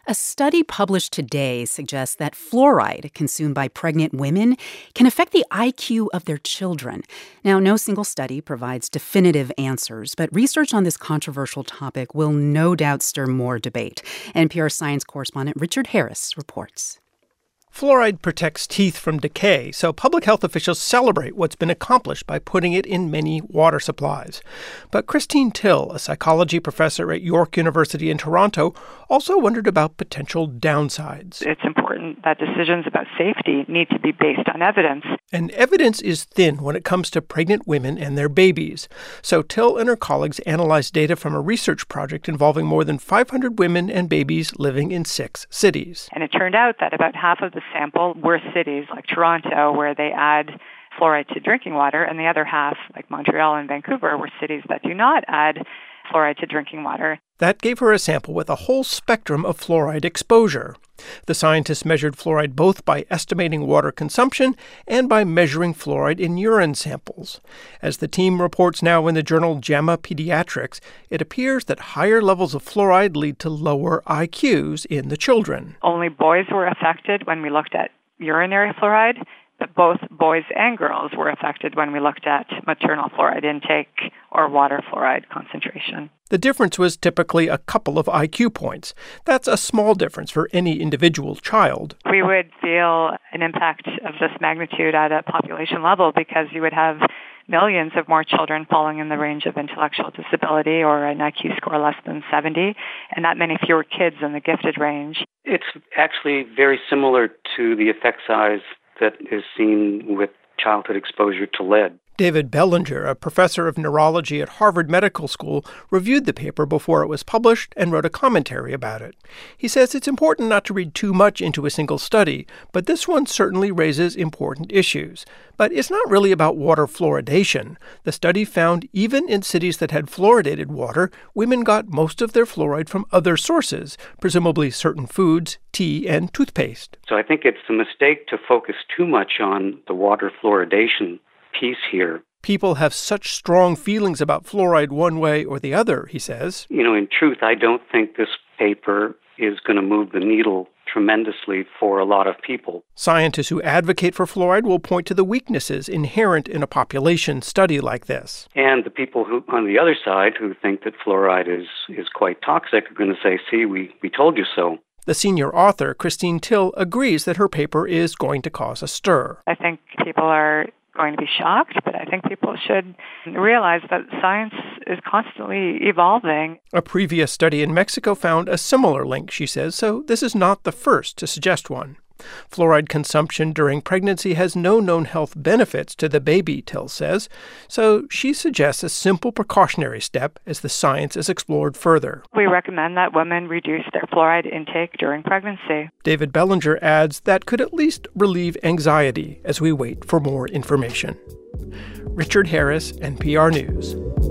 A study published today suggests that fluoride consumed by pregnant women can affect the IQ of their children. Now, no single study provides definitive answers, but research on this controversial topic will no doubt stir more debate. NPR science correspondent Richard Harris reports. Fluoride protects teeth from decay, so public health officials celebrate what's been accomplished by putting it in many water supplies. But Christine Till, a psychology professor at York University in Toronto, also wondered about potential downsides. It's important that decisions about safety need to be based on evidence. And evidence is thin when it comes to pregnant women and their babies. So Till and her colleagues analyzed data from a research project involving more than 500 women and babies living in 6 cities. And it turned out that about half of the sample were cities like Toronto, where they add fluoride to drinking water, and the other half, like Montreal and Vancouver, were cities that do not add fluoride to drinking water. That gave her a sample with a whole spectrum of fluoride exposure. The scientists measured fluoride both by estimating water consumption and by measuring fluoride in urine samples. As the team reports now in the journal JAMA Pediatrics, it appears that higher levels of fluoride lead to lower IQs in the children. Only boys were affected when we looked at urinary fluoride, but both boys and girls were affected when we looked at maternal fluoride intake or water fluoride concentration. The difference was typically a couple of IQ points. That's a small difference for any individual child. We would feel an impact of this magnitude at a population level because you would have millions of more children falling in the range of intellectual disability or an IQ score less than 70, and that many fewer kids in the gifted range. It's actually very similar to the effect size that is seen with childhood exposure to lead. David Bellinger, a professor of neurology at Harvard Medical School, reviewed the paper before it was published and wrote a commentary about it. He says it's important not to read too much into a single study, but this one certainly raises important issues. But it's not really about water fluoridation. The study found even in cities that had fluoridated water, women got most of their fluoride from other sources, presumably certain foods, tea, and toothpaste. So I think it's a mistake to focus too much on the water fluoridation piece here. People have such strong feelings about fluoride one way or the other, he says. In truth, I don't think this paper is going to move the needle tremendously for a lot of people. Scientists who advocate for fluoride will point to the weaknesses inherent in a population study like this. And the people who, on the other side, who think that fluoride is quite toxic are going to say, see, we told you so. The senior author, Christine Till, agrees that her paper is going to cause a stir. I think people are going to be shocked, but I think people should realize that science is constantly evolving. A previous study in Mexico found a similar link, she says, so this is not the first to suggest one. Fluoride consumption during pregnancy has no known health benefits to the baby, Till says, so she suggests a simple precautionary step as the science is explored further. We recommend that women reduce their fluoride intake during pregnancy. David Bellinger adds that could at least relieve anxiety as we wait for more information. Richard Harris, NPR News.